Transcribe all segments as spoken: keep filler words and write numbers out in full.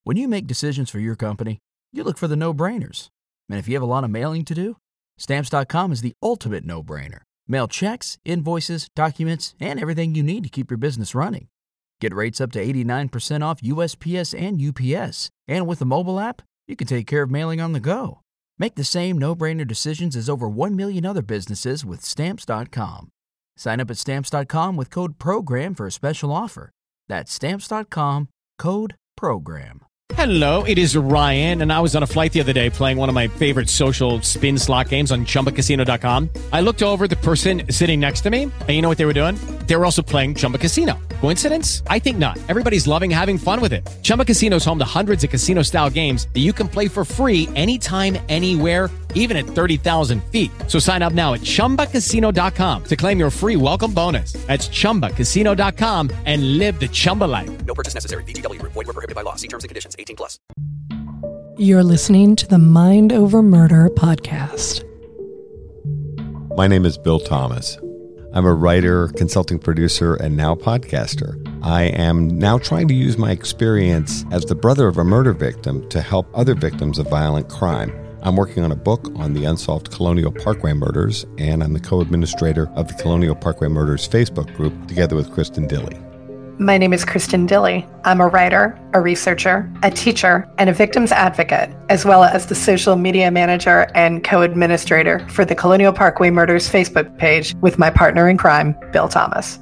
When you make decisions for your company, you look for the no-brainers. And if you have a lot of mailing to do, Stamps dot com is the ultimate no-brainer. Mail checks, invoices, documents, and everything you need to keep your business running. Get rates up to eighty-nine percent off U S P S and U P S. And with the mobile app, you can take care of mailing on the go. Make the same no-brainer decisions as over one million other businesses with Stamps dot com. Sign up at Stamps dot com with code PROGRAM for a special offer. That's Stamps dot com, code PROGRAM. Hello, it is Ryan, and I was on a flight the other day playing one of my favorite social spin slot games on Chumba Casino dot com. I looked over at the person sitting next to me, and you know what they were doing? They were also playing Chumba Casino. Coincidence? I think not. Everybody's loving having fun with it. Chumba Casino is home to hundreds of casino-style games that you can play for free anytime, anywhere, even at thirty thousand feet. So sign up now at Chumba Casino dot com to claim your free welcome bonus. That's Chumba Casino dot com and live the Chumba life. No purchase necessary. V G W. Void where prohibited by law. See terms and conditions. eighteen plus. You're listening to the Mind Over Murder podcast. My name is Bill Thomas. I'm a writer, consulting producer, and now podcaster. I am now trying to use my experience as the brother of a murder victim to help other victims of violent crime. I'm working on a book on the unsolved Colonial Parkway murders, and I'm the co-administrator of the Colonial Parkway Murders Facebook group, together with Kristen Dilley. My name is Kristen Dilley. I'm a writer, a researcher, a teacher, and a victims advocate, as well as the social media manager and co-administrator for the Colonial Parkway Murders Facebook page with my partner in crime, Bill Thomas.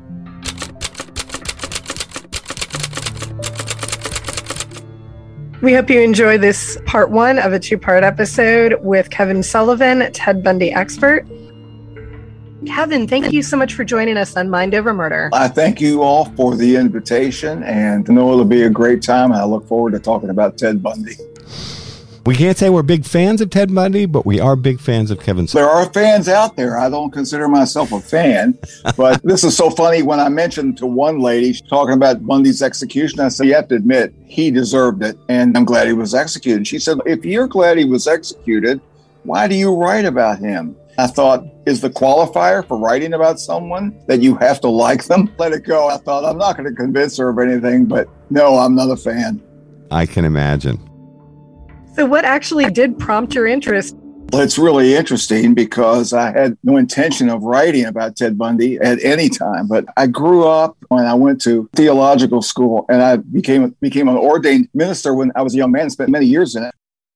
We hope you enjoy this part one of a two-part episode with Kevin Sullivan, Ted Bundy expert. Kevin, thank you so much for joining us on Mind Over Murder. I thank you all for the invitation, and I know it'll be a great time. I look forward to talking about Ted Bundy. We can't say we're big fans of Ted Bundy, but we are big fans of Kevin Sullivan. There are fans out there. I don't consider myself a fan, but this is so funny. When I mentioned to one lady talking about Bundy's execution, I said, you have to admit, he deserved it, and I'm glad he was executed. She said, if you're glad he was executed, why do you write about him? I thought, is the qualifier for writing about someone that you have to like them? Let it go. I thought, I'm not going to convince her of anything, but no, I'm not a fan. I can imagine. So what actually did prompt your interest? Well, it's really interesting because I had no intention of writing about Ted Bundy at any time, but I grew up when I went to theological school, and I became, became an ordained minister when I was a young man and spent many years in it.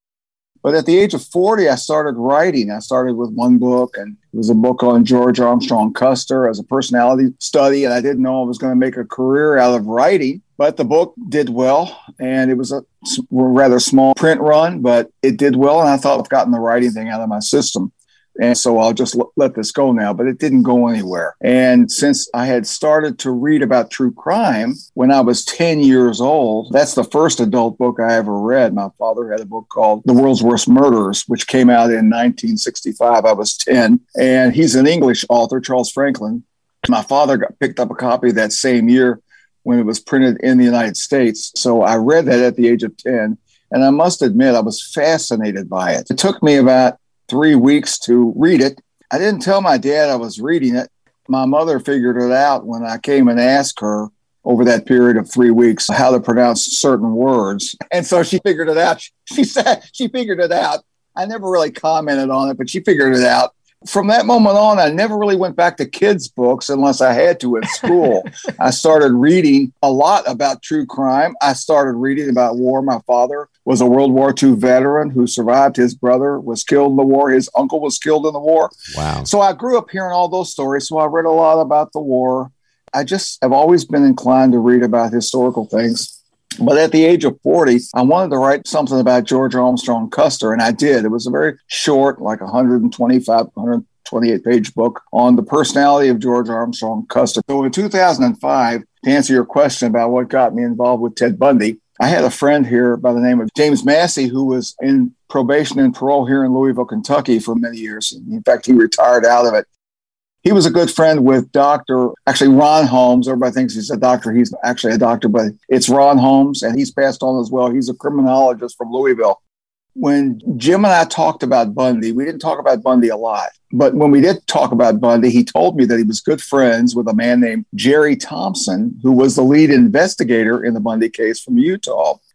But at the age of forty, I started writing. I started with one book, and it was a book on George Armstrong Custer as a personality study. And I didn't know I was going to make a career out of writing, but the book did well. And it was a rather small print run, but it did well. And I thought I've gotten the writing thing out of my system. And so I'll just l- let this go now, but it didn't go anywhere. And since I had started to read about true crime when I was ten years old, that's the first adult book I ever read. My father had a book called The World's Worst Murders, which came out in nineteen sixty-five. I was ten, and he's an English author, Charles Franklin. My father got picked up a copy that same year when it was printed in the United States. So I read that at the age of ten, and I must admit I was fascinated by it. It took me about three weeks to read it. I didn't tell my dad I was reading it. My mother figured it out when I came and asked her over that period of three weeks how to pronounce certain words. And so she figured it out. She said she figured it out. I never really commented on it, but she figured it out. From that moment on, I never really went back to kids' books unless I had to at school. I started reading a lot about true crime. I started reading about war. My father was a World War Two veteran who survived. His brother was killed in the war. His uncle was killed in the war. Wow. So I grew up hearing all those stories. So I read a lot about the war. I just have always been inclined to read about historical things. But at the age of forty, I wanted to write something about George Armstrong Custer, and I did. It was a very short, like one twenty-five, one twenty-eight page book on the personality of George Armstrong Custer. So in two thousand five, to answer your question about what got me involved with Ted Bundy, I had a friend here by the name of James Massey, who was in probation and parole here in Louisville, Kentucky for many years. In fact, he retired out of it. He was a good friend with Doctor actually Ron Holmes. Everybody thinks he's a doctor. He's actually a doctor, but it's Ron Holmes, and he's passed on as well. He's a criminologist from Louisville. When Jim and I talked about Bundy, we didn't talk about Bundy a lot. But when we did talk about Bundy, he told me that he was good friends with a man named Jerry Thompson, who was the lead investigator in the Bundy case from Utah.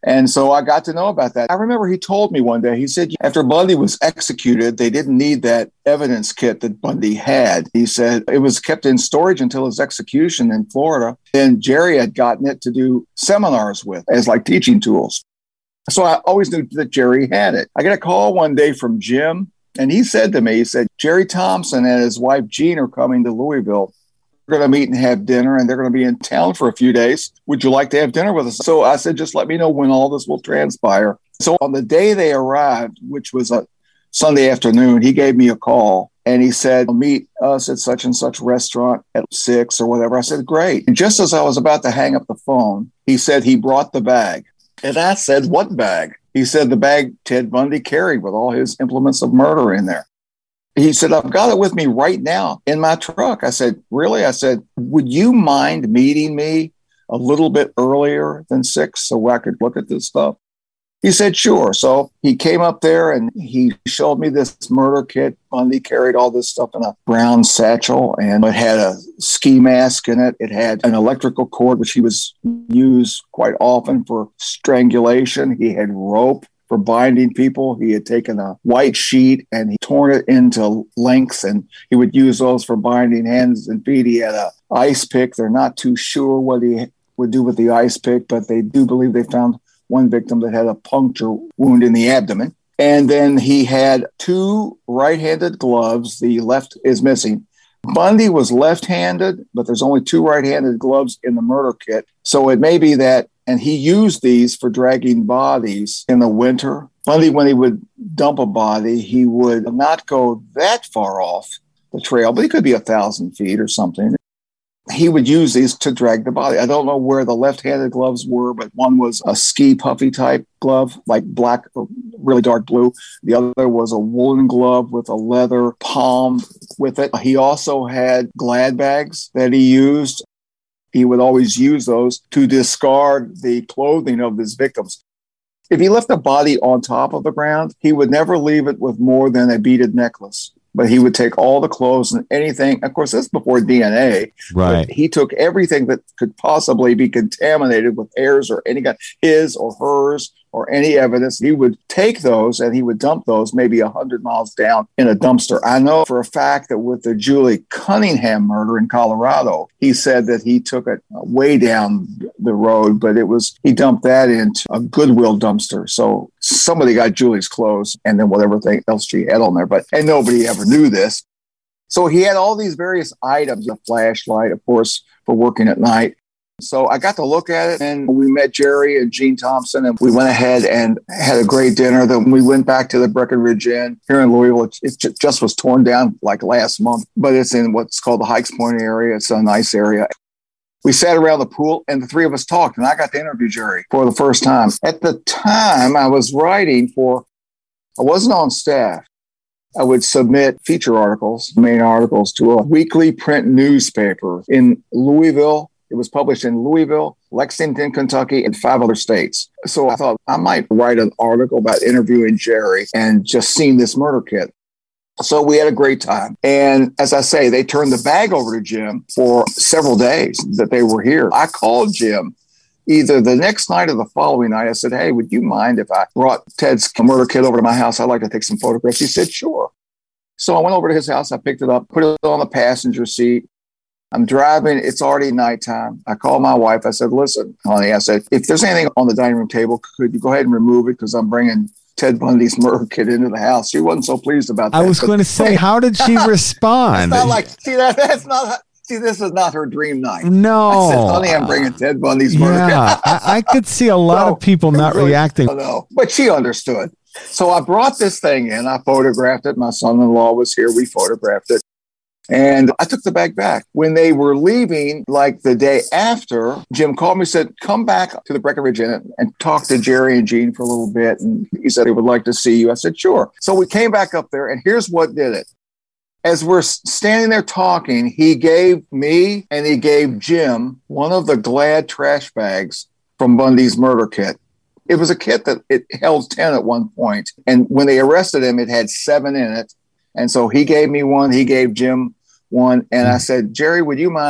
And so I got to know about that. I remember he told me one day, he said, after Bundy was executed, they didn't need that evidence kit that Bundy had. He said it was kept in storage until his execution in Florida. Then Jerry had gotten it to do seminars with as like teaching tools. So I always knew that Jerry had it. I got a call one day from Jim, and he said to me, he said, Jerry Thompson and his wife Jean are coming to Louisville. We're going to meet and have dinner, and they're going to be in town for a few days. Would you like to have dinner with us? So I said, just let me know when all this will transpire. So on the day they arrived, which was a Sunday afternoon, he gave me a call, and he said, meet us at such and such restaurant at six or whatever. I said, great. And just as I was about to hang up the phone, he said he brought the bag. And I said, what bag? He said, the bag Ted Bundy carried with all his implements of murder in there. He said, I've got it with me right now in my truck. I said, really? I said, would you mind meeting me a little bit earlier than six so I could look at this stuff? He said, sure. So he came up there and he showed me this murder kit. Bundy carried all this stuff in a brown satchel, and it had a ski mask in it. It had an electrical cord, which he was used quite often for strangulation. He had rope for binding people. He had taken a white sheet and he torn it into lengths, and he would use those for binding hands and feet. He had a ice pick. They're not too sure what he would do with the ice pick, but they do believe they found one victim that had a puncture wound in the abdomen. And then he had two right-handed gloves. The left is missing. Bundy was left-handed, but there's only two right-handed gloves in the murder kit. So it may be that, and he used these for dragging bodies in the winter. Bundy, when he would dump a body, he would not go that far off the trail, but he could be a thousand feet or something. He would use these to drag the body. I don't know where the left-handed gloves were, but one was a ski puffy type glove, like black or really dark blue. The other was a woolen glove with a leather palm with it. He also had Glad bags that he used. He would always use those to discard the clothing of his victims. If he left a body on top of the ground, he would never leave it with more than a beaded necklace. But he would take all the clothes and anything. Of course, that's before D N A. Right. He took everything that could possibly be contaminated with hairs or any kind, his or hers or any evidence. He would take those and he would dump those maybe one hundred miles down in a dumpster. I know for a fact that with the Julie Cunningham murder in Colorado, he said that he took it way down the road, but it was, he dumped that into a Goodwill dumpster. So somebody got Julie's clothes and then whatever thing else she had on there, but, and nobody ever knew this. So he had all these various items, a flashlight, of course, for working at night. So I got to look at it, and we met Jerry and Jean Thompson, and we went ahead and had a great dinner. Then we went back to the Breckenridge Inn here in Louisville. It, it just was torn down like last month, but it's in what's called the Hikes Point area. It's a nice area. We sat around the pool, and the three of us talked, and I got to interview Jerry for the first time. At the time, I was writing for, I wasn't on staff. I would submit feature articles, main articles, to a weekly print newspaper in Louisville. It was published in Louisville, Lexington, Kentucky, and five other states. So I thought I might write an article about interviewing Jerry and just seeing this murder kit. So we had a great time. And as I say, they turned the bag over to Jim for several days that they were here. I called Jim either the next night or the following night. I said, hey, would you mind if I brought Ted's murder kit over to my house? I'd like to take some photographs. He said, sure. So I went over to his house. I picked it up, put it on the passenger seat. I'm driving. It's already nighttime. I called my wife. I said, listen, honey, I said, if there's anything on the dining room table, could you go ahead and remove it? Because I'm bringing Ted Bundy's murder kit into the house. She wasn't so pleased about that. I was going to say, how did she respond? It's not like, see, that, that's not, see, this is not her dream night. No. I said, honey, I'm bringing Ted Bundy's murder yeah, kit. I, I could see a lot so, of people not really, reacting. No, but she understood. So I brought this thing in. I photographed it. My son-in-law was here. We photographed it. And I took the bag back. When they were leaving, like the day after, Jim called me and said, come back to the Breckenridge Inn and talk to Jerry and Jean for a little bit. And he said he would like to see you. I said, sure. So we came back up there, and here's what did it. As we're standing there talking, he gave me and he gave Jim one of the Glad trash bags from Bundy's murder kit. It was a kit that it held ten at one point. And when they arrested him, it had seven in it. And so he gave me one, he gave Jim one. And I said, Jerry, would you mind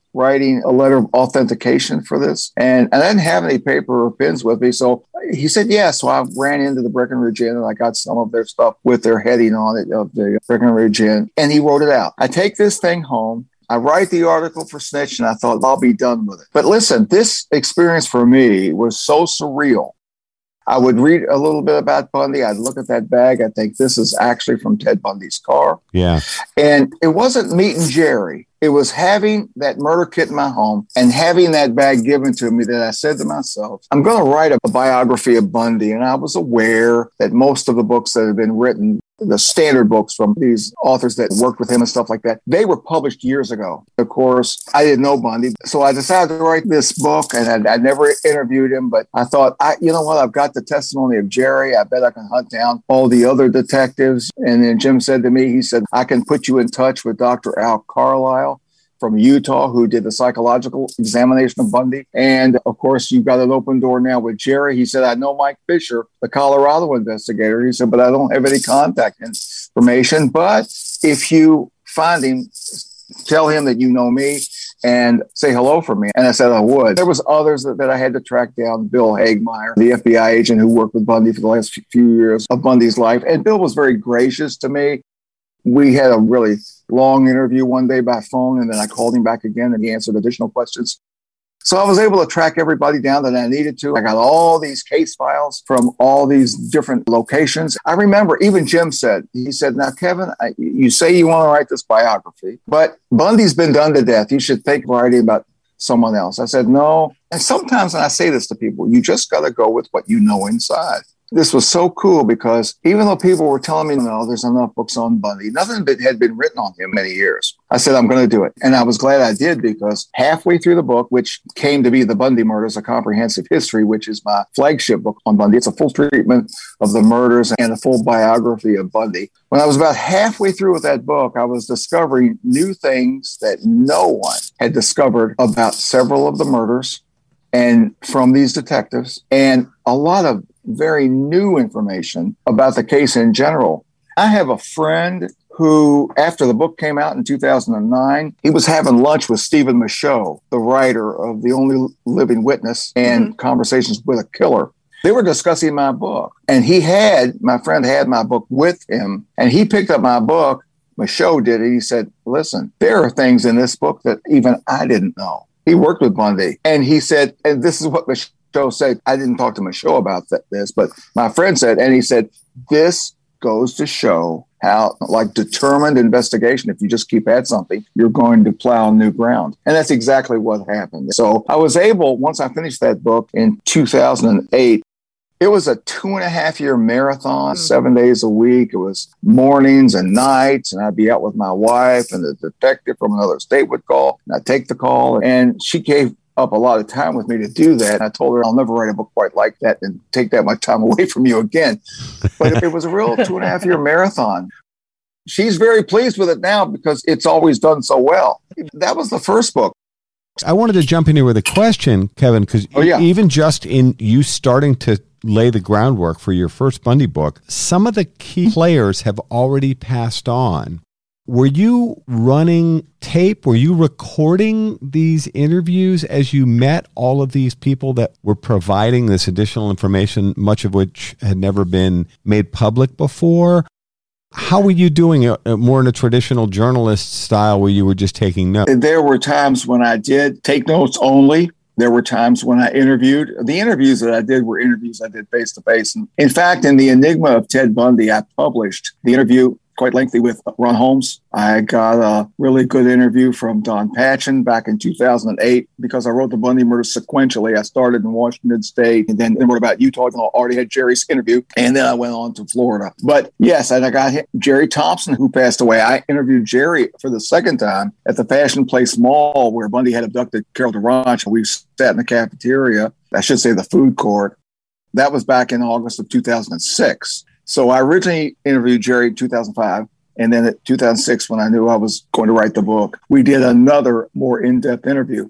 writing a letter of authentication for this. And, and I didn't have any paper or pens with me. So he said, yeah. So I ran into the Breckenridge Inn and I got some of their stuff with their heading on it of the Breckenridge Inn. And he wrote it out. I take this thing home. I write the article for Snitch and I thought I'll be done with it. But listen, this experience for me was so surreal. I would read a little bit about Bundy. I'd look at that bag. I think this is actually from Ted Bundy's car. Yeah. And it wasn't meeting Jerry. It was having that murder kit in my home and having that bag given to me that I said to myself, I'm going to write a biography of Bundy. And I was aware that most of the books that have been written, the standard books from these authors that worked with him and stuff like that, they were published years ago. Of course, I didn't know Bundy. So I decided to write this book, and I, I never interviewed him, but I thought, I, you know what, I've got the testimony of Jerry. I bet I can hunt down all the other detectives. And then Jim said to me, he said, I can put you in touch with Doctor Al Carlisle from Utah, who did the psychological examination of Bundy. And of course, you've got an open door now with Jerry. He said, I know Mike Fisher, the Colorado investigator. He said, but I don't have any contact information. But if you find him, tell him that you know me and say hello for me. And I said I would. There was others that, that I had to track down. Bill Hagmeyer, the F B I agent who worked with Bundy for the last few years of Bundy's life. And Bill was very gracious to me. We had a really long interview one day by phone, and then I called him back again, and he answered additional questions. So I was able to track everybody down that I needed to. I got all these case files from all these different locations. I remember even Jim said, he said, now, Kevin, I, you say you want to write this biography, but Bundy's been done to death. You should think writing about someone else. I said, no. And sometimes when I say this to people, you just got to go with what you know inside. This was so cool because even though people were telling me, no, there's enough books on Bundy, nothing had been written on him many years. I said, I'm going to do it. And I was glad I did, because halfway through the book, which came to be The Bundy Murders, A Comprehensive History, which is my flagship book on Bundy. It's a full treatment of the murders and a full biography of Bundy. When I was about halfway through with that book, I was discovering new things that no one had discovered about several of the murders and from these detectives, and a lot of very new information about the case in general. I have a friend who, after the book came out in two thousand nine, he was having lunch with Stephen Michaud, the writer of The Only Living Witness and mm-hmm. Conversations with a Killer. They were discussing my book, and he had, my friend had my book with him, and he picked up my book. Michaud did it. He said, listen, there are things in this book that even I didn't know. He worked with Bundy, and he said, and this is what Michaud said. I didn't talk to Michaud about that, this, but my friend said, and he said, this goes to show how, like, determined investigation, if you just keep at something, you're going to plow new ground. And that's exactly what happened. So I was able, once I finished that book in two thousand eight, it was a two and a half year marathon, mm-hmm. seven days a week. It was mornings and nights, and I'd be out with my wife, and the detective from another state would call, and I'd take the call, and she gave up a lot of time with me to do that. I told her I'll never write a book quite like that and take that much time away from you again. But it was a real two and a half year marathon. She's very pleased with it now because it's always done so well. That was the first book. I wanted to jump in here with a question, Kevin, because oh, yeah. even just in you starting to lay the groundwork for your first Bundy book, some of the key players have already passed on. Were you running tape? Were you recording these interviews as you met all of these people that were providing this additional information, much of which had never been made public before? How were you doing it more in a traditional journalist style where you were just taking notes? There were times when I did take notes only. There were times when I interviewed. The interviews that I did were interviews I did face-to-face. And in fact, in The Enigma of Ted Bundy, I published the interview quite lengthy with Ron Holmes. I got a really good interview from Don Patchen back in two thousand eight because I wrote the Bundy murders sequentially. I started in Washington State and then wrote about Utah. I already had Jerry's interview, and then I went on to Florida. But yes, and I got Jerry Thompson, who passed away. I interviewed Jerry for the second time at the Fashion Place Mall where Bundy had abducted Carol DeRanch. We sat in the cafeteria, I should say the food court. That was back in August of two thousand six. So I originally interviewed Jerry in two thousand five, and then in two thousand six, when I knew I was going to write the book, we did another more in-depth interview.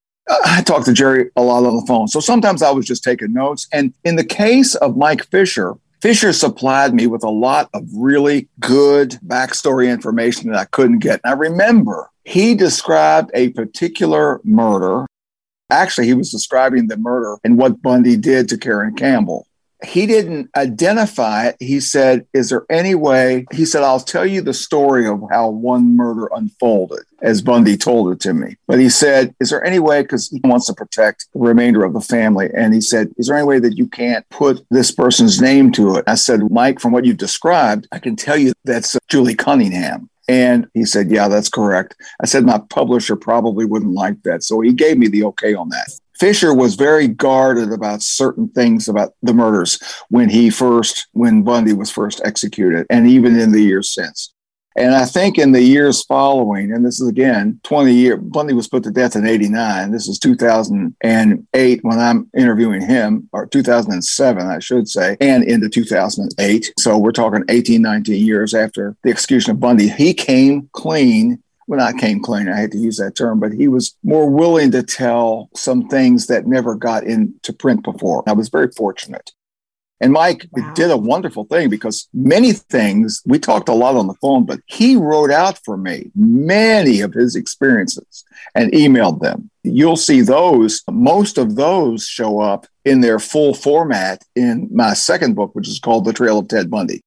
I talked to Jerry a lot on the phone, so sometimes I was just taking notes. And in the case of Mike Fisher, Fisher supplied me with a lot of really good backstory information that I couldn't get. And I remember He described a particular murder. Actually, he was describing the murder and what Bundy did to Karen Campbell. He didn't identify it. He said, is there any way? He said, I'll tell you the story of how one murder unfolded as Bundy told it to me. But he said, is there any way, because he wants to protect the remainder of the family. And he said, is there any way that you can't put this person's name to it? I said, Mike, from what you've described, I can tell you that's Julie Cunningham. And he said, yeah, that's correct. I said, my publisher probably wouldn't like that. So he gave me the okay on that. Fisher was very guarded about certain things about the murders when he first, when Bundy was first executed, and even in the years since. And I think in the years following, and this is again, twenty years, Bundy was put to death in eighty-nine. This is two thousand eight when I'm interviewing him, or two thousand seven, I should say, and into two thousand eight. So we're talking eighteen, nineteen years after the execution of Bundy. He came clean. Well, not came clean, I hate to use that term, but he was more willing to tell some things that never got into print before. I was very fortunate. And Mike wow. did a wonderful thing because many things, we talked a lot on the phone, but he wrote out for me many of his experiences and emailed them. You'll see those, most of those show up in their full format in my second book, which is called The Trail of Ted Bundy.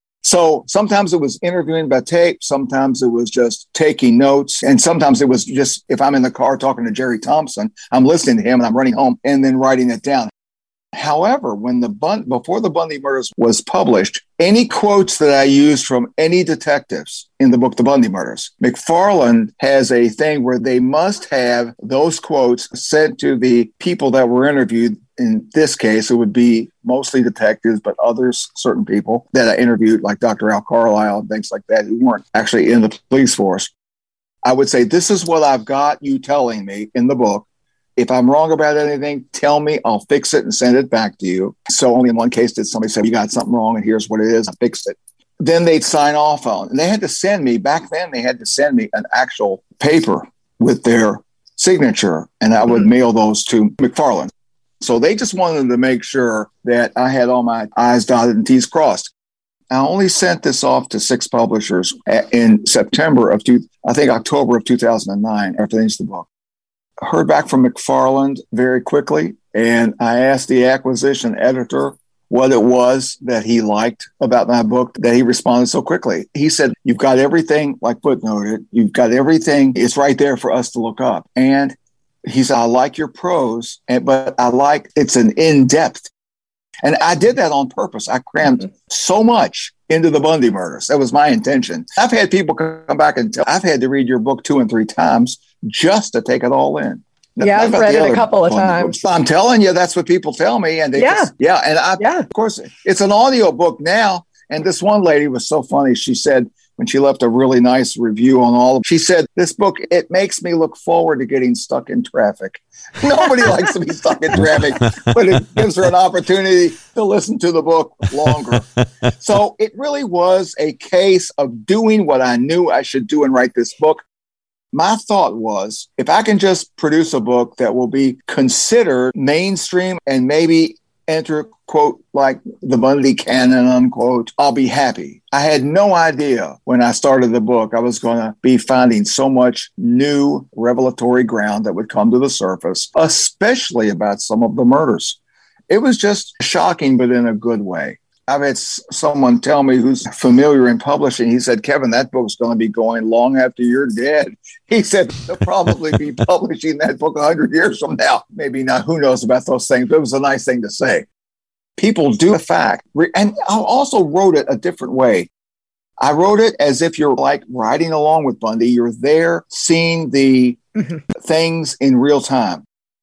So sometimes it was interviewing by tape. Sometimes it was just taking notes. And sometimes it was just, if I'm in the car talking to Jerry Thompson, I'm listening to him and I'm running home and then writing it down. However, when the Bund- before the Bundy Murders was published, any quotes that I used from any detectives in the book, The Bundy Murders, McFarland has a thing where they must have those quotes sent to the people that were interviewed. In this case, it would be mostly detectives, but others, certain people that I interviewed, like Doctor Al Carlisle and things like that, who weren't actually in the police force. I would say, this is what I've got you telling me in the book. If I'm wrong about anything, tell me, I'll fix it and send it back to you. So only in one case did somebody say, you got something wrong and here's what it is, I fixed it. Then they'd sign off on it. And they had to send me, back then they had to send me an actual paper with their signature, and I would mm-hmm. mail those to McFarland. So they just wanted to make sure that I had all my I's dotted and T's crossed. I only sent this off to six publishers in September of, two, I think October of two thousand nine, after they finished the book. I heard back from McFarland very quickly, and I asked the acquisition editor what it was that he liked about my book, that he responded so quickly. He said, you've got everything, like footnoted, you've got everything, it's right there for us to look up. And he said, I like your prose, but I like, it's an in-depth. And I did that on purpose. I crammed mm-hmm. so much into the Bundy Murders. That was my intention. I've had people come back and tell, I've had to read your book two and three times just to take it all in. Yeah, I've read it a couple of times. I'm telling you, that's what people tell me. And they yeah. Just, yeah. And I, yeah. of course, it's an audio book now. And this one lady was so funny. She said, when she left a really nice review on all of it, she said, this book, it makes me look forward to getting stuck in traffic. Nobody likes to be stuck in traffic, but it gives her an opportunity to listen to the book longer. So it really was a case of doing what I knew I should do and write this book. My thought was, if I can just produce a book that will be considered mainstream and maybe enter, quote, like the Bundy canon, unquote, I'll be happy. I had no idea when I started the book I was going to be finding so much new revelatory ground that would come to the surface, especially about some of the murders. It was just shocking, but in a good way. I've had someone tell me who's familiar in publishing, he said, Kevin, that book's going to be going long after you're dead. He said, they'll probably be publishing that book one hundred years from now. Maybe not, who knows about those things, but it was a nice thing to say. People do the fact, and I also wrote it a different way. I wrote it as if you're like riding along with Bundy. You're there seeing the mm-hmm. things in real time.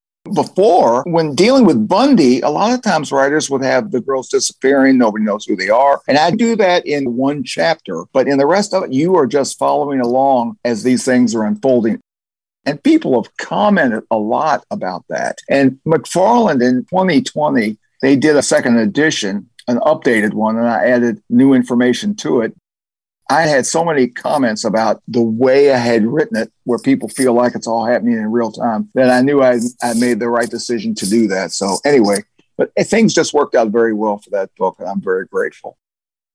Before, when dealing with Bundy, a lot of times writers would have the girls disappearing. Nobody knows who they are. And I do that in one chapter. But in the rest of it, you are just following along as these things are unfolding. And people have commented a lot about that. And McFarland in twenty twenty, they did a second edition, an updated one, and I added new information to it. I had so many comments about the way I had written it, where people feel like it's all happening in real time, that I knew I, I made the right decision to do that. So anyway, but things just worked out very well for that book, and I'm very grateful.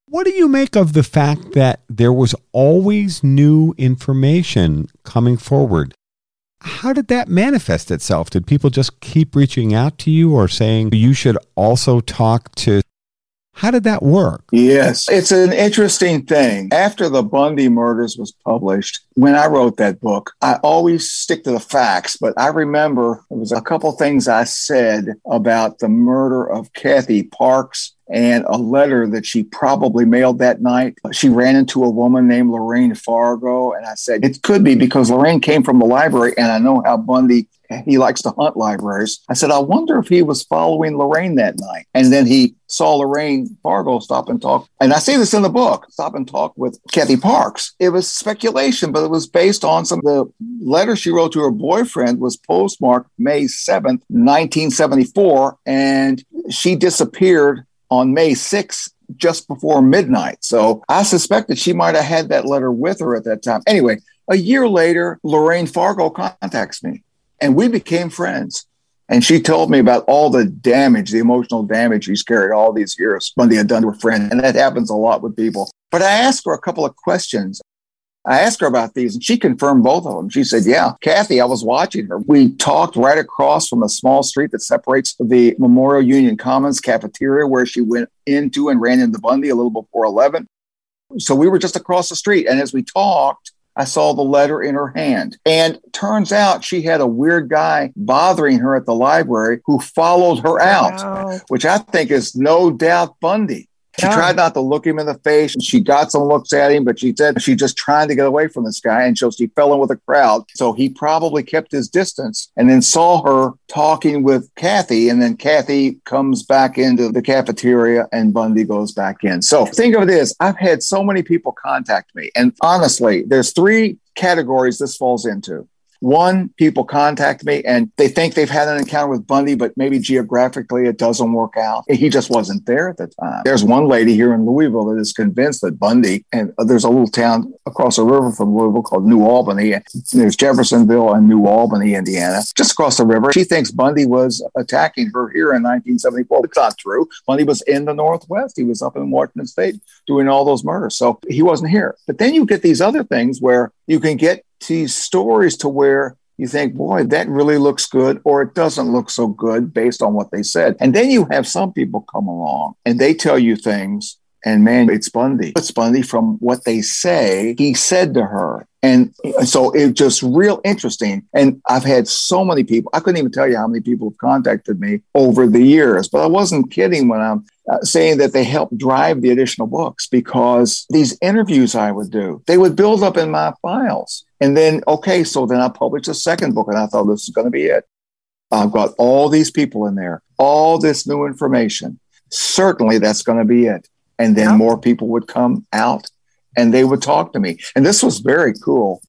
What do you make of the fact that there was always new information coming forward? How did that manifest itself? Did people just keep reaching out to you or saying you should also talk to? How did that work? Yes, it's an interesting thing. After the Bundy murders was published, when I wrote that book, I always stick to the facts, but I remember there was a couple things I said about the murder of Kathy Parks and a letter that she probably mailed that night. She ran into a woman named Lorraine Fargo, and I said, it could be because Lorraine came from the library, and I know how Bundy, he likes to hunt libraries. I said, I wonder if he was following Lorraine that night. And then he saw Lorraine Fargo stop and talk. And I say this in the book, stop and talk with Kathy Parks. It was speculation, but it was based on some of the letter she wrote to her boyfriend was postmarked May seventh, nineteen seventy-four. And she disappeared on May sixth, just before midnight. So I suspect that she might have had that letter with her at that time. Anyway, a year later, Lorraine Fargo contacts me and we became friends. And she told me about all the damage, the emotional damage he's carried all these years Bundy had done to her friend. And that happens a lot with people. But I asked her a couple of questions. I asked her about these and she confirmed both of them. She said, yeah, Kathy, I was watching her. We talked right across from a small street that separates the Memorial Union Commons cafeteria where she went into and ran into Bundy a little before eleven. So we were just across the street. And as we talked, I saw the letter in her hand. And turns out she had a weird guy bothering her at the library who followed her out, wow. which I think is no doubt Bundy. She yeah. tried not to look him in the face. She got some looks at him, but she said she just trying to get away from this guy. And so she fell in with a crowd. So he probably kept his distance and then saw her talking with Kathy. And then Kathy comes back into the cafeteria and Bundy goes back in. So think of this. I've had so many people contact me. And honestly, there's three categories this falls into. One, people contact me and they think they've had an encounter with Bundy, but maybe geographically it doesn't work out. He just wasn't there at the time. There's one lady here in Louisville that is convinced that Bundy, and there's a little town across the river from Louisville called New Albany. There's Jeffersonville and New Albany, Indiana, just across the river. She thinks Bundy was attacking her here in nineteen seventy-four. It's not true. Bundy was in the Northwest. He was up in Washington State doing all those murders. So he wasn't here. But then you get these other things where you can get these stories to where you think, boy, that really looks good, or it doesn't look so good based on what they said. And then you have some people come along and they tell you things, and man, it's Bundy. It's Bundy from what they say he said to her. And so it's just real interesting. And I've had so many people, I couldn't even tell you how many people have contacted me over the years, but I wasn't kidding when I'm uh, saying that they helped drive the additional books, because these interviews I would do, they would build up in my files. And then, okay, so then I published a second book and I thought this is going to be it. I've got all these people in there, all this new information. Certainly that's going to be it. And then yeah. more people would come out and they would talk to me. And this was very cool.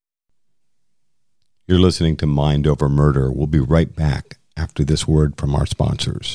You're listening to Mind Over Murder. We'll be right back after this word from our sponsors.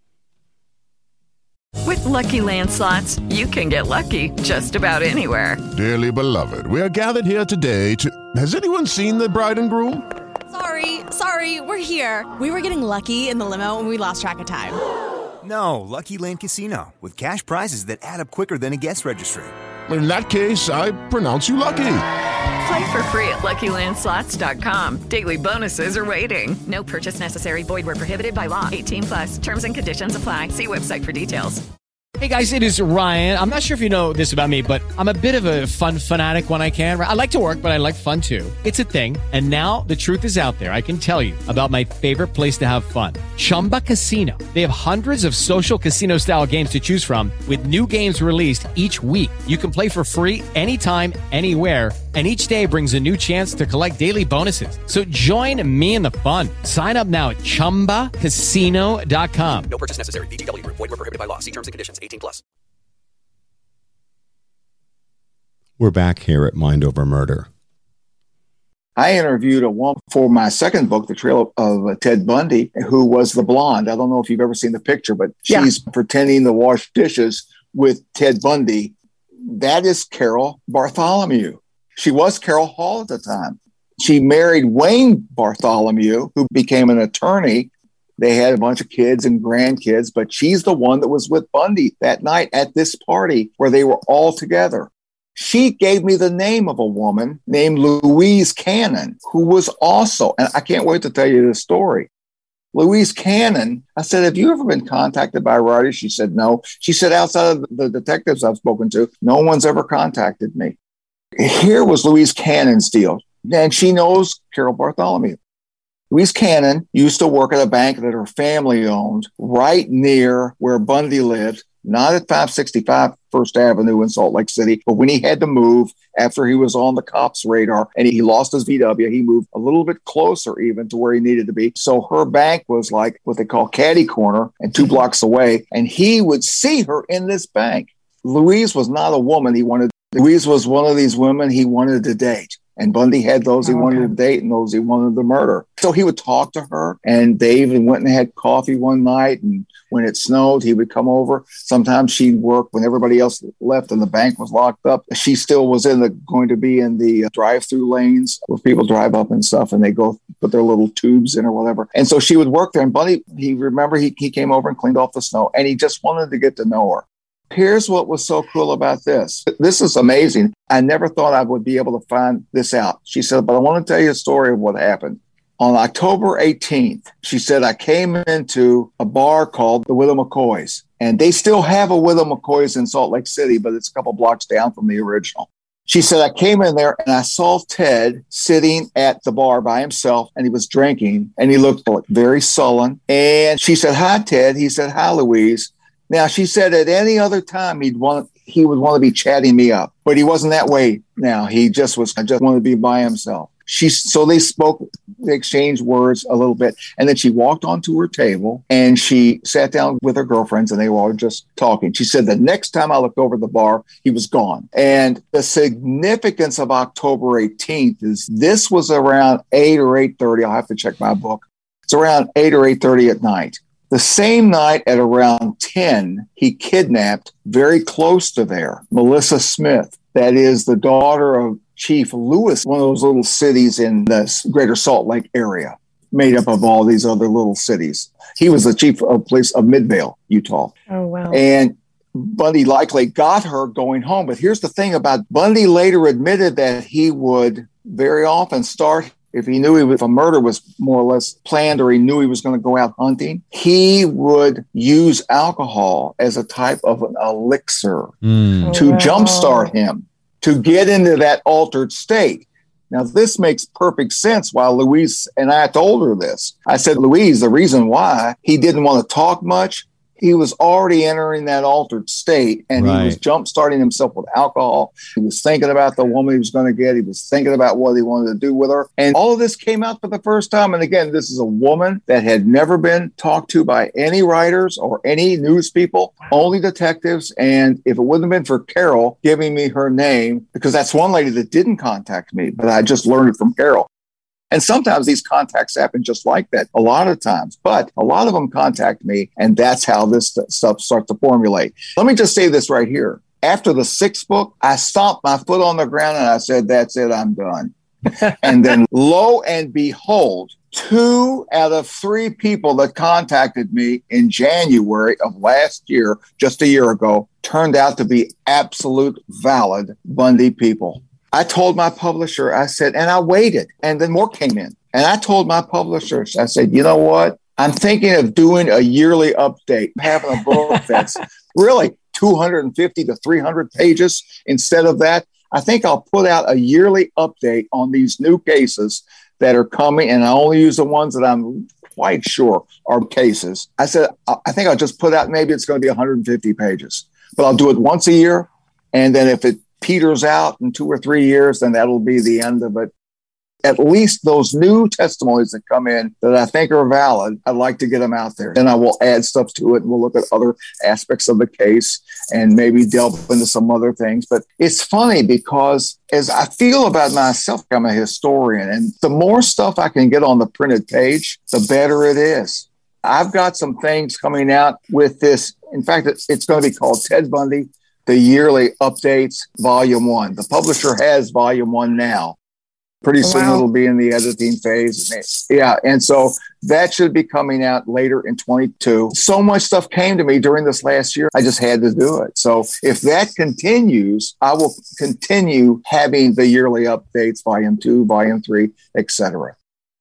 With Lucky Land Slots, you can get lucky just about anywhere. Dearly beloved, we are gathered here today to... Has anyone seen the bride and groom? Sorry, sorry, we're here. We were getting lucky in the limo and we lost track of time. No, Lucky Land Casino, with cash prizes that add up quicker than a guest registry. In that case, I pronounce you lucky. Play for free at Lucky Land Slots dot com. Daily bonuses are waiting. No purchase necessary. Void where prohibited by law. eighteen plus. Terms and conditions apply. See website for details. Hey guys, it is Ryan. I'm not sure if you know this about me, but I'm a bit of a fun fanatic when I can. I like to work, but I like fun too. It's a thing. And now the truth is out there. I can tell you about my favorite place to have fun. Chumba Casino. They have hundreds of social casino style games to choose from with new games released each week. You can play for free anytime, anywhere. And each day brings a new chance to collect daily bonuses. So join me in the fun. Sign up now at chumba casino dot com. No purchase necessary. V G W. Void where prohibited by law. See terms and conditions. eighteen plus. We're back here at Mind Over Murder. I interviewed a woman for my second book, The Trail of uh, Ted Bundy, who was the blonde. I don't know if you've ever seen the picture, but she's yeah. pretending to wash dishes with Ted Bundy. That is Carol Bartholomew. She was Carol Hall at the time. She married Wayne Bartholomew, who became an attorney They had a bunch of kids and grandkids, but she's the one that was with Bundy that night at this party where they were all together. She gave me the name of a woman named Louise Cannon, who was also, and I can't wait to tell you this story. Louise Cannon, I said, have you ever been contacted by a writer? She said, no. She said, outside of the detectives I've spoken to, no one's ever contacted me. Here was Louise Cannon's deal. And she knows Carol Bartholomew. Louise Cannon used to work at a bank that her family owned right near where Bundy lived, not at five sixty-five First Avenue in Salt Lake City, but when he had to move after he was on the cops' radar and he lost his V W, he moved a little bit closer even to where he needed to be. So her bank was like what they call catty corner and two blocks away, and he would see her in this bank. Louise was not a woman he wanted. Louise was one of these women he wanted to date. And Bundy had those he oh, wanted okay. to date and those he wanted to murder. So he would talk to her, and they even went and had coffee one night. And when it snowed, he would come over. Sometimes she'd work when everybody else left and the bank was locked up. She still was in the going to be in the drive-through lanes where people drive up and stuff, and they go put their little tubes in or whatever. And so she would work there. And Bundy, he remember he, he came over and cleaned off the snow, and he just wanted to get to know her. Here's what was so cool about this. This is amazing. I never thought I would be able to find this out. She said, but I want to tell you a story of what happened. On October eighteenth, she said, I came into a bar called the Widow McCoy's. And they still have a Widow McCoy's in Salt Lake City, but it's a couple blocks down from the original. She said, I came in there and I saw Ted sitting at the bar by himself, and he was drinking, and he looked very sullen. And she said, hi, Ted. He said, hi, Louise. Now, she said at any other time he'd want he would want to be chatting me up, but he wasn't that way now. He just was, I just wanted to be by himself. She, so they spoke, they exchanged words a little bit. And then she walked onto her table and she sat down with her girlfriends, and they were all just talking. She said, the next time I looked over at the bar, he was gone. And the significance of October eighteenth is this was around eight or eight thirty. I'll have to check my book. It's around eight or eight thirty at night. The same night at around ten, he kidnapped very close to there, Melissa Smith. That is the daughter of Chief Lewis, one of those little cities in the greater Salt Lake area, made up of all these other little cities. He was the chief of police of Midvale, Utah. Oh, wow. And Bundy likely got her going home. But here's the thing about Bundy later admitted that he would very often start, if he knew he was, if a murder was more or less planned or he knew he was going to go out hunting, he would use alcohol as a type of an elixir Mm. to Oh, wow. jumpstart him, to get into that altered state. Now, this makes perfect sense why Louise, and I told her this. I said, Louise, the reason why he didn't want to talk much, he was already entering that altered state, and Right. he was jump starting himself with alcohol. He was thinking about the woman he was going to get. He was thinking about what he wanted to do with her. And all of this came out for the first time. And again, this is a woman that had never been talked to by any writers or any news people, only detectives. And if it wouldn't have been for Carol giving me her name, because that's one lady that didn't contact me, but I just learned it from Carol. And sometimes these contacts happen just like that, a lot of times. But a lot of them contact me, and that's how this st- stuff starts to formulate. Let me just say this right here. After the sixth book, I stomped my foot on the ground and I said, that's it, I'm done. And then lo and behold, two out of three people that contacted me in January of last year, just a year ago, turned out to be absolute valid Bundy people. I told my publisher, I said, and I waited, and then more came in. And I told my publishers, I said, you know what? I'm thinking of doing a yearly update, having a book that's really two hundred fifty to three hundred pages. Instead of that, I think I'll put out a yearly update on these new cases that are coming, and I only use the ones that I'm quite sure are cases. I said, I think I'll just put out, maybe it's going to be one hundred fifty pages, but I'll do it once a year. And then if it peters out in two or three years, then that'll be the end of it. At least those new testimonies that come in that I think are valid, I'd like to get them out there. Then I will add stuff to it, and we'll look at other aspects of the case and maybe delve into some other things. But it's funny because as I feel about myself, I'm a historian, and the more stuff I can get on the printed page, the better it is. I've got some things coming out with this. In fact, it's, it's going to be called Ted Bundy, the Yearly Updates, Volume One. The publisher has Volume One now. Pretty soon Wow. it'll be in the editing phase. Yeah. And so that should be coming out later in twenty-two. So much stuff came to me during this last year. I just had to do it. So if that continues, I will continue having the yearly updates, volume two, volume three, et cetera.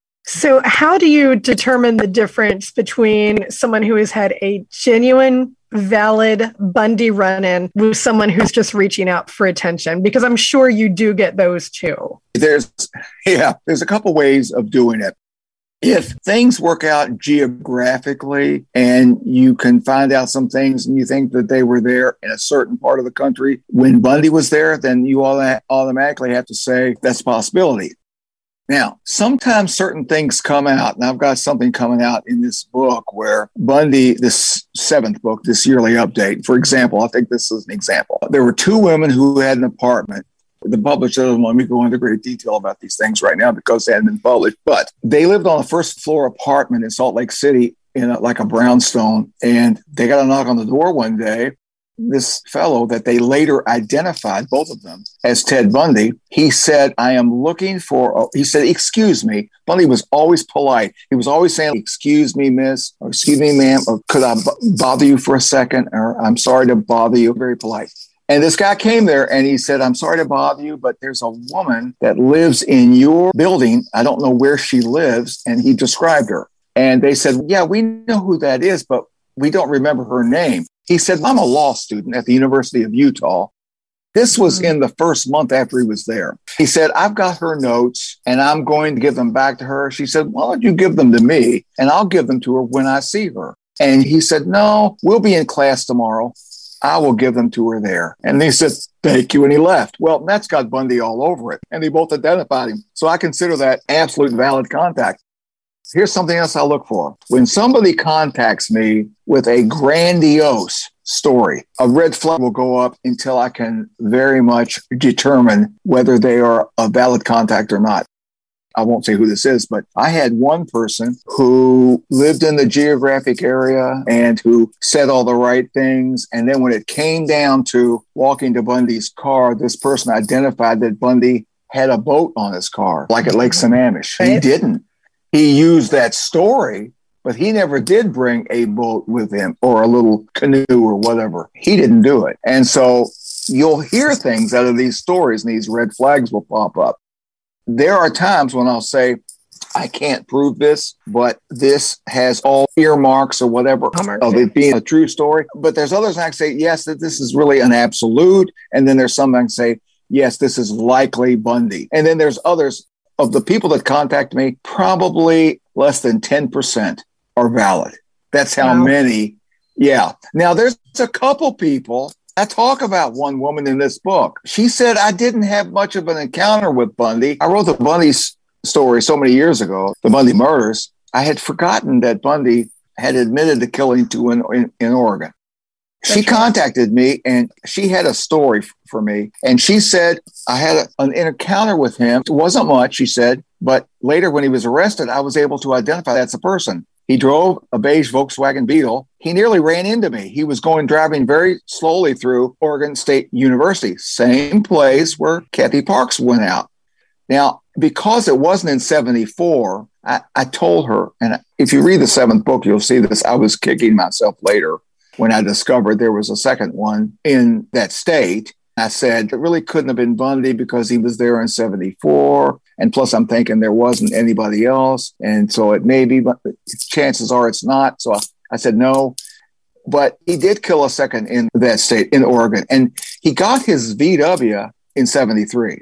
So how do you determine the difference between someone who has had a genuine, valid Bundy run-in with someone who's just reaching out for attention? Because I'm sure you do get those too. There's, yeah, there's a couple ways of doing it. If things work out geographically and you can find out some things and you think that they were there in a certain part of the country when Bundy was there, then you all automatically have to say that's a possibility. Now, sometimes certain things come out, and I've got something coming out in this book where Bundy, this seventh book, this yearly update, for example, I think this is an example. There were two women who had an apartment. The publisher doesn't want me to go into great detail about these things right now because they hadn't been published, but they lived on a first floor apartment in Salt Lake City in a, like a brownstone, and they got a knock on the door one day. This fellow that they later identified, both of them, as Ted Bundy, he said, I am looking for, he said, excuse me. Bundy was always polite. He was always saying, excuse me, miss, or excuse me, ma'am, or could I b- bother you for a second? Or I'm sorry to bother you. Very polite. And this guy came there and he said, I'm sorry to bother you, but there's a woman that lives in your building. I don't know where she lives. And he described her. And they said, yeah, we know who that is, but we don't remember her name. He said, I'm a law student at the University of Utah. This was in the first month after he was there. He said, I've got her notes and I'm going to give them back to her. She said, why don't you give them to me and I'll give them to her when I see her. And he said, no, we'll be in class tomorrow. I will give them to her there. And he said, thank you. And he left. Well, that's got Bundy all over it. And they both identified him. So I consider that absolute valid contact. Here's something else I look for. When somebody contacts me with a grandiose story, a red flag will go up until I can very much determine whether they are a valid contact or not. I won't say who this is, but I had one person who lived in the geographic area and who said all the right things. And then when it came down to walking to Bundy's car, this person identified that Bundy had a boat on his car, like at Lake Sammamish. He didn't. He used that story, but he never did bring a boat with him or a little canoe or whatever. He didn't do it. And so you'll hear things out of these stories and these red flags will pop up. There are times when I'll say, I can't prove this, but this has all earmarks or whatever of it being a true story. But there's others I can say, yes, that this is really an absolute. And then there's some I can say, yes, this is likely Bundy. And then there's others of the people that contact me, probably less than ten percent are valid. That's how wow. many. Yeah. Now there's a couple people. I talk about one woman in this book. She said, I didn't have much of an encounter with Bundy. I wrote the Bundy story so many years ago, the Bundy murders. I had forgotten that Bundy had admitted to killing two in, in, in Oregon. She contacted me and she had a story f- for me. And she said, I had a, an encounter with him. It wasn't much, she said, but later when he was arrested, I was able to identify that's a person. He drove a beige Volkswagen Beetle. He nearly ran into me. He was going driving very slowly through Oregon State University, same place where Kathy Parks went out. Now, because it wasn't in seventy-four, I, I told her, and if you read the seventh book, you'll see this. I was kicking myself later when I discovered there was a second one in that state. I said, it really couldn't have been Bundy because he was there in seventy-four. And plus, I'm thinking there wasn't anybody else. And so it may be, but chances are it's not. So I, I said, no. But he did kill a second in that state, in Oregon. And he got his V W in seventy-three.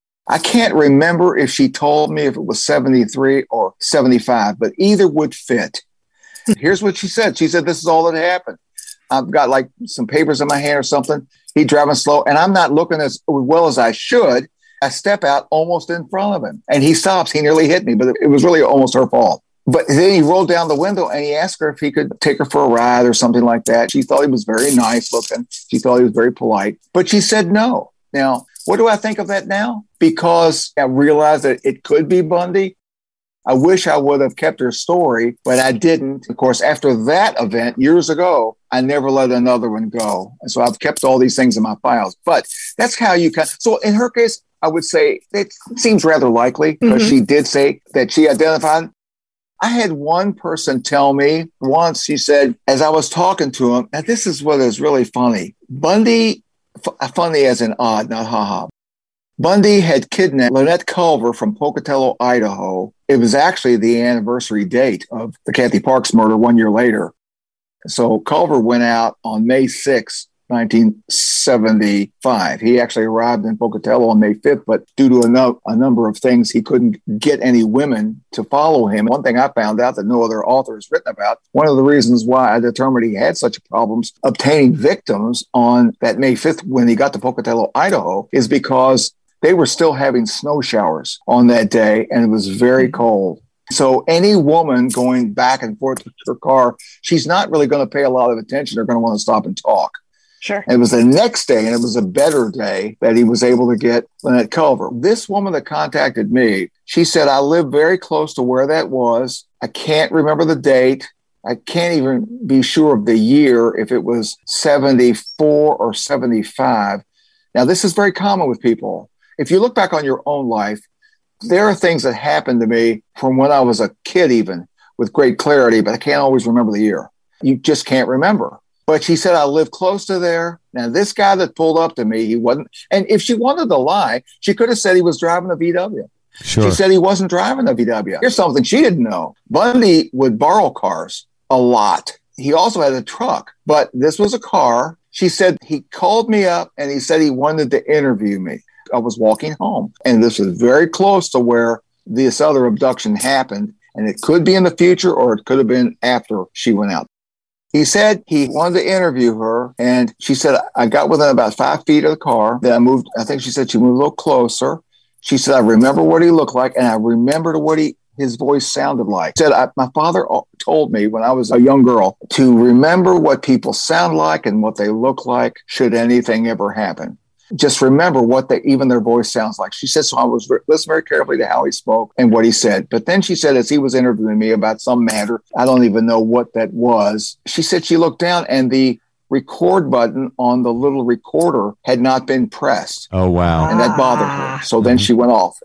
I can't remember if she told me if it was seventy-three or seventy-five, but either would fit. Here's what she said. She said, this is all that happened. I've got like some papers in my hand or something. He's driving slow and I'm not looking as well as I should. I step out almost in front of him and he stops. He nearly hit me, but it was really almost her fault. But then he rolled down the window and he asked her if he could take her for a ride or something like that. She thought he was very nice looking. She thought he was very polite, but she said no. Now, what do I think of that now? Because I realized that it could be Bundy. I wish I would have kept her story, but I didn't. Of course, after that event years ago, I never let another one go. And so I've kept all these things in my files. But that's how you can. So in her case, I would say it seems rather likely because mm-hmm. she did say that she identified. I had one person tell me once, she said, as I was talking to him, and this is what is really funny. Bundy, f- funny as in odd, not haha. Bundy had kidnapped Lynette Culver from Pocatello, Idaho. It was actually the anniversary date of the Kathy Parks murder one year later. So Culver went out on May sixth, nineteen seventy-five. He actually arrived in Pocatello on May fifth, but due to a, no, a number of things, he couldn't get any women to follow him. One thing I found out that no other author has written about, one of the reasons why I determined he had such problems obtaining victims on that May fifth when he got to Pocatello, Idaho, is because they were still having snow showers on that day, and it was very cold. So any woman going back and forth with her car, she's not really going to pay a lot of attention. They're going to want to stop and talk. Sure. And it was the next day, and it was a better day, that he was able to get Lynette Culver. This woman that contacted me, she said, I live very close to where that was. I can't remember the date. I can't even be sure of the year, if it was seventy-four or seventy-five. Now, this is very common with people. If you look back on your own life, there are things that happened to me from when I was a kid even with great clarity, but I can't always remember the year. You just can't remember. But she said, I live close to there. Now, this guy that pulled up to me, he wasn't. And if she wanted to lie, she could have said he was driving a V W. Sure. She said he wasn't driving a V W. Here's something she didn't know. Bundy would borrow cars a lot. He also had a truck, but this was a car. She said he called me up and he said he wanted to interview me. I was walking home, and this is very close to where this other abduction happened. And it could be in the future, or it could have been after she went out. He said he wanted to interview her, and she said, I got within about five feet of the car. Then I moved, I think she said she moved a little closer. She said, I remember what he looked like, and I remembered what he his voice sounded like. She said, I, my father told me when I was a young girl to remember what people sound like and what they look like should anything ever happen. Just remember what they, even their voice sounds like. She said, so I was re- listening very carefully to how he spoke and what he said. But then she said, as he was interviewing me about some matter, I don't even know what that was. She said she looked down and the record button on the little recorder had not been pressed. Oh, wow. And that bothered her. So then she went off.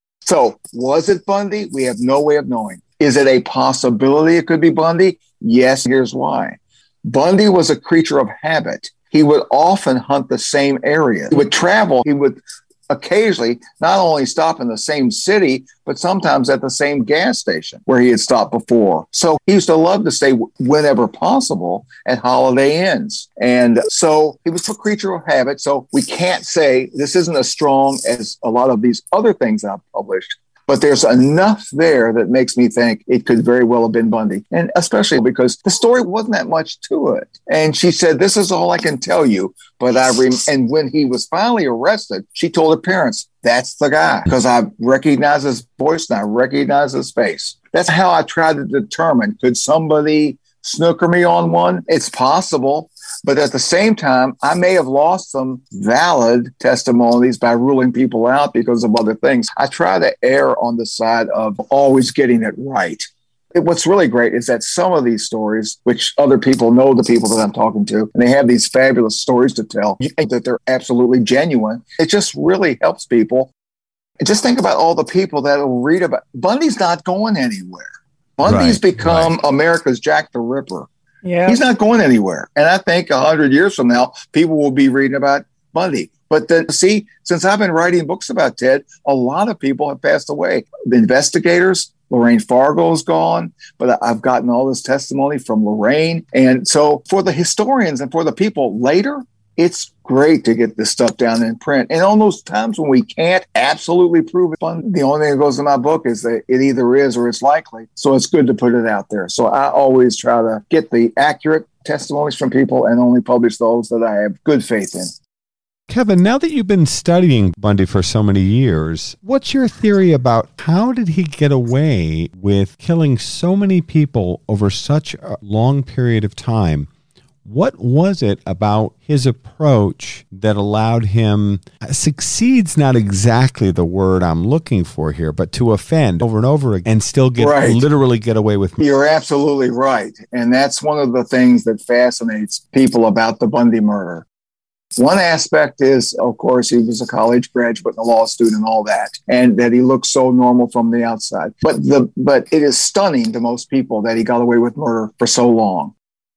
So was it Bundy? We have no way of knowing. Is it a possibility it could be Bundy? Yes. Here's why. Bundy was a creature of habit. He would often hunt the same area. He would travel. He would occasionally not only stop in the same city, but sometimes at the same gas station where he had stopped before. So he used to love to stay whenever possible at Holiday Inns. And so he was a creature of habit. So we can't say this isn't as strong as a lot of these other things I've published. But there's enough there that makes me think it could very well have been Bundy. And especially because the story wasn't that much to it. And she said, this is all I can tell you. But I rem- and when he was finally arrested, she told her parents, that's the guy. Because I recognize his voice and I recognize his face. That's how I tried to determine, could somebody snooker me on one? It's possible. But at the same time, I may have lost some valid testimonies by ruling people out because of other things. I try to err on the side of always getting it right. What's really great is that some of these stories, which other people know the people that I'm talking to, and they have these fabulous stories to tell, you think that they're absolutely genuine. It just really helps people. And just think about all the people that will read about. Bundy's not going anywhere. Bundy's right, become right. America's Jack the Ripper. Yeah. He's not going anywhere. And I think a hundred years from now, people will be reading about Bundy. But then, see, since I've been writing books about Ted, a lot of people have passed away. The investigators, Lorraine Fargo is gone, but I've gotten all this testimony from Lorraine. And so for the historians and for the people later, it's great to get this stuff down in print. And on those times when we can't absolutely prove it, the only thing that goes in my book is that it either is or it's likely. So it's good to put it out there. So I always try to get the accurate testimonies from people and only publish those that I have good faith in. Kevin, now that you've been studying Bundy for so many years, what's your theory about how did he get away with killing so many people over such a long period of time? What was it about his approach that allowed him, succeeds not exactly the word I'm looking for here, but to offend over and over again and still get right. literally get away with? You're absolutely right. And that's one of the things that fascinates people about the Bundy murder. One aspect is, of course, he was a college graduate and a law student and all that, and that he looked so normal from the outside. But the but it is stunning to most people that he got away with murder for so long.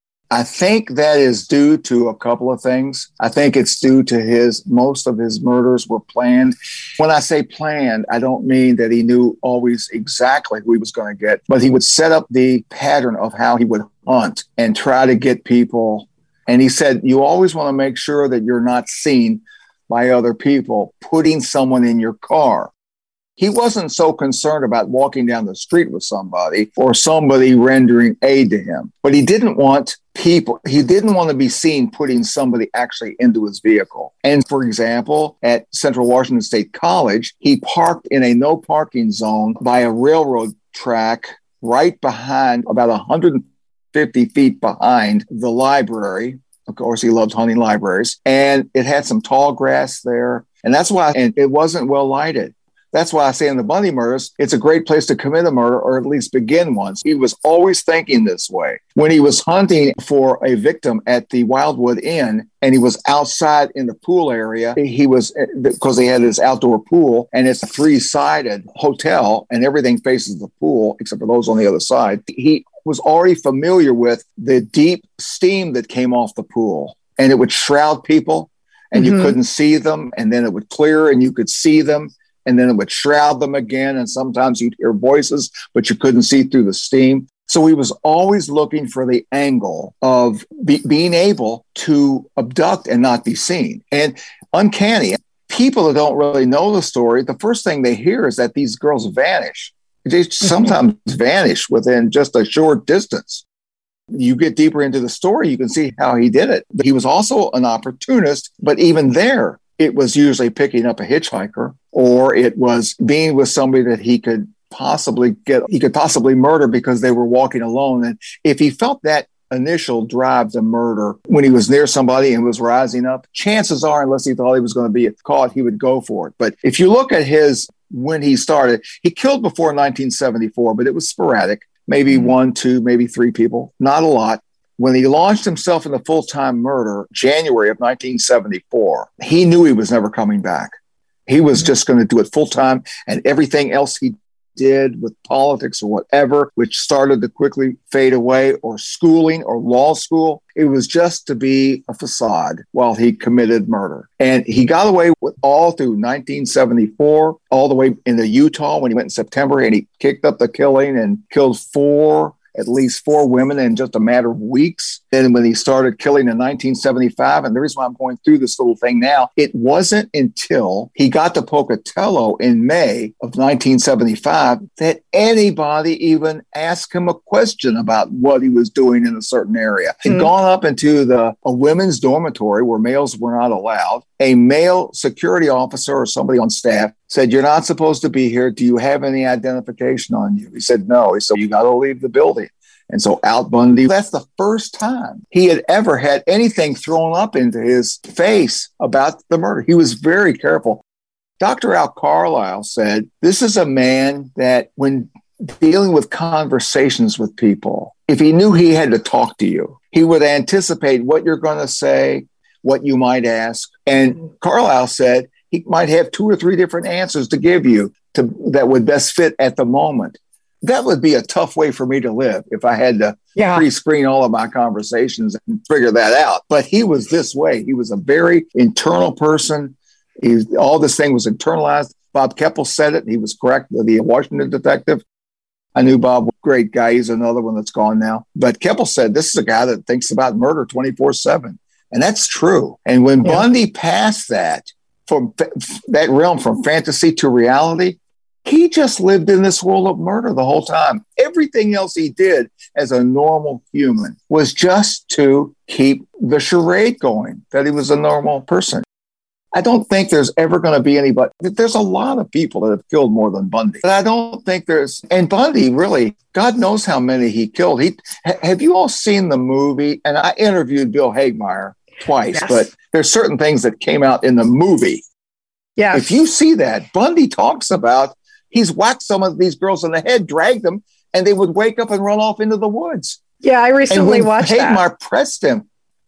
I think that is due to a couple of things. I think it's due to his, most of his murders were planned. When I say planned, I don't mean that he knew always exactly who he was going to get, but he would set up the pattern of how he would hunt and try to get people. And he said, you always want to make sure that you're not seen by other people putting someone in your car. He wasn't so concerned about walking down the street with somebody or somebody rendering aid to him, but he didn't want people, he didn't want to be seen putting somebody actually into his vehicle. And for example, at Central Washington State College, he parked in a no parking zone by a railroad track right behind, about one hundred fifty feet behind the library. Of course, he loved hunting libraries, and it had some tall grass there. And that's why, and it wasn't well lighted. That's why I say in the Bundy murders, it's a great place to commit a murder or at least begin one. He was always thinking this way. When he was hunting for a victim at the Wildwood Inn and he was outside in the pool area, he was, because they had this outdoor pool and it's a three-sided hotel and everything faces the pool except for those on the other side. He was already familiar with the deep steam that came off the pool, and it would shroud people and mm-hmm. you couldn't see them, and then it would clear and you could see them. And then it would shroud them again. And sometimes you'd hear voices, but you couldn't see through the steam. So he was always looking for the angle of be- being able to abduct and not be seen. And uncanny, people that don't really know the story, the first thing they hear is that these girls vanish. They sometimes vanish within just a short distance. You get deeper into the story, you can see how he did it. He was also an opportunist, but even there, it was usually picking up a hitchhiker, or it was being with somebody that he could possibly get, he could possibly murder because they were walking alone. And if he felt that initial drive to murder when he was near somebody and was rising up, chances are, unless he thought he was going to be caught, he would go for it. But if you look at his, when he started, he killed before nineteen seventy-four, but it was sporadic, maybe one, two, maybe three people, not a lot. When he launched himself into full-time murder, January of nineteen seventy-four, he knew he was never coming back. He was just going to do it full-time, and everything else he did with politics or whatever, which started to quickly fade away, or schooling or law school, it was just to be a facade while he committed murder. And he got away with all through nineteen seventy-four, all the way into Utah when he went in September, and he kicked up the killing and killed four at least four women in just a matter of weeks. Then when he started killing in nineteen seventy-five, and the reason why I'm going through this little thing now, it wasn't until he got to Pocatello in May of nineteen seventy-five that anybody even asked him a question about what he was doing in a certain area. He'd mm. gone up into the a women's dormitory where males were not allowed. A male security officer or somebody on staff said, "You're not supposed to be here. Do you have any identification on you?" He said, "No." He said, "You got to leave the building." And so Al Bundy, that's the first time he had ever had anything thrown up into his face about the murder. He was very careful. Doctor Al Carlisle said, this is a man that when dealing with conversations with people, if he knew he had to talk to you, he would anticipate what you're going to say, what you might ask. And Carlisle said he might have two or three different answers to give you to, that would best fit at the moment. That would be a tough way for me to live if I had to yeah. pre-screen all of my conversations and figure that out. But he was this way. He was a very internal person. He, all this thing was internalized. Bob Keppel said it. He was correct. The Washington detective. I knew Bob was a great guy. He's another one that's gone now. But Keppel said, this is a guy that thinks about murder twenty-four seven. And that's true. And when yeah. Bundy passed that, from that realm from fantasy to reality, he just lived in this world of murder the whole time. Everything else he did as a normal human was just to keep the charade going, that he was a normal person. I don't think there's ever going to be anybody. There's a lot of people that have killed more than Bundy. But I don't think there's, and Bundy really, God knows how many he killed. He, have you all seen the movie? And I interviewed Bill Hagmaier twice, yes. but there's certain things that came out in the movie. Yeah. If you see that, Bundy talks about he's whacked some of these girls in the head, dragged them, and they would wake up and run off into the woods. Yeah, I recently watched that. Hagmaier pressed him.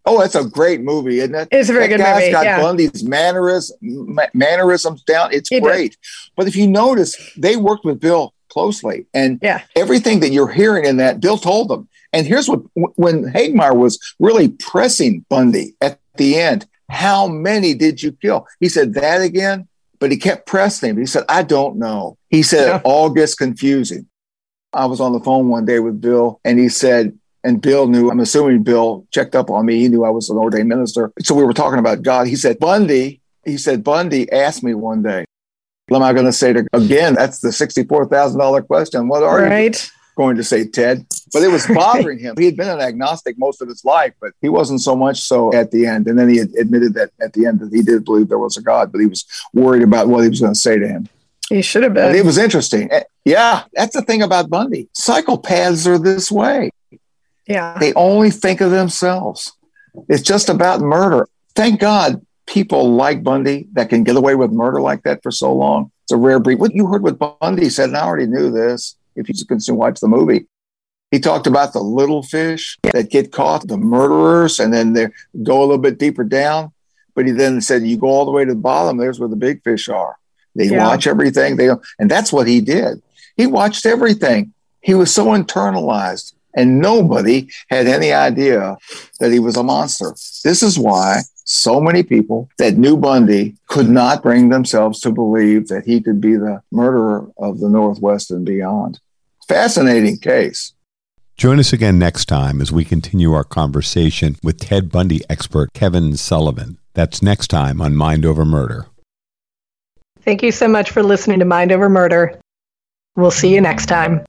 Oh, it's a great movie, isn't it? It's a very that good guy's movie. got yeah. Bundy's mannerisms, mannerisms down. It's He great. did. But if you notice, they worked with Bill closely, and Yeah. everything that you're hearing in that, Bill told them. And here's what, when Hagmeyer was really pressing Bundy at the end, how many did you kill? He said, that again? But he kept pressing him. He said, I don't know. He said, Yeah. it all gets confusing. I was on the phone one day with Bill, and he said, and Bill knew, I'm assuming Bill checked up on me. He knew I was an ordained minister. So we were talking about God. He said, Bundy, he said, Bundy asked me one day, what am I going to say to, again, that's the sixty-four thousand dollars question. What are Right. you going to say, Ted? But it was bothering him. He had been an agnostic most of his life, but he wasn't so much so at the end. And then he had admitted that at the end that he did believe there was a God, but he was worried about what he was going to say to him. He should have been. But it was interesting. Yeah, that's the thing about Bundy. Psychopaths are this way. Yeah. They only think of themselves. It's just about murder. Thank God people like Bundy that can get away with murder like that for so long. It's a rare breed. What you heard what Bundy said, and I already knew this, if you can watch the movie. He talked about the little fish that get caught, the murderers, and then they go a little bit deeper down. But he then said, you go all the way to the bottom, there's where the big fish are. They Yeah. watch everything. They And that's what he did. He watched everything. He was so internalized, and nobody had any idea that he was a monster. This is why so many people that knew Bundy could not bring themselves to believe that he could be the murderer of the Northwest and beyond. Fascinating case. Join us again next time as we continue our conversation with Ted Bundy expert Kevin Sullivan. That's next time on Mind Over Murder. Thank you so much for listening to Mind Over Murder. We'll see you next time.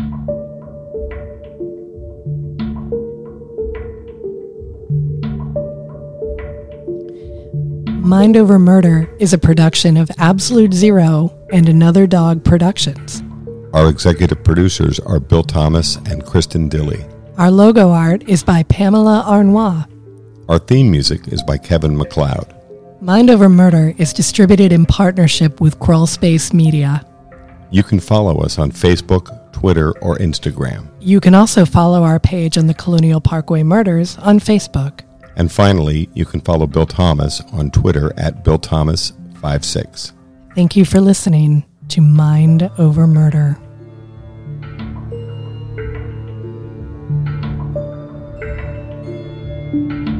Mind Over Murder is a production of Absolute Zero and Another Dog Productions. Our executive producers are Bill Thomas and Kristen Dilley. Our logo art is by Pamela Arnois. Our theme music is by Kevin MacLeod. Mind Over Murder is distributed in partnership with Crawl Space Media. You can follow us on Facebook, Twitter, or Instagram. You can also follow our page on the Colonial Parkway Murders on Facebook. And finally, you can follow Bill Thomas on Twitter at Bill Thomas fifty-six. Thank you for listening to Mind Over Murder. Thank you.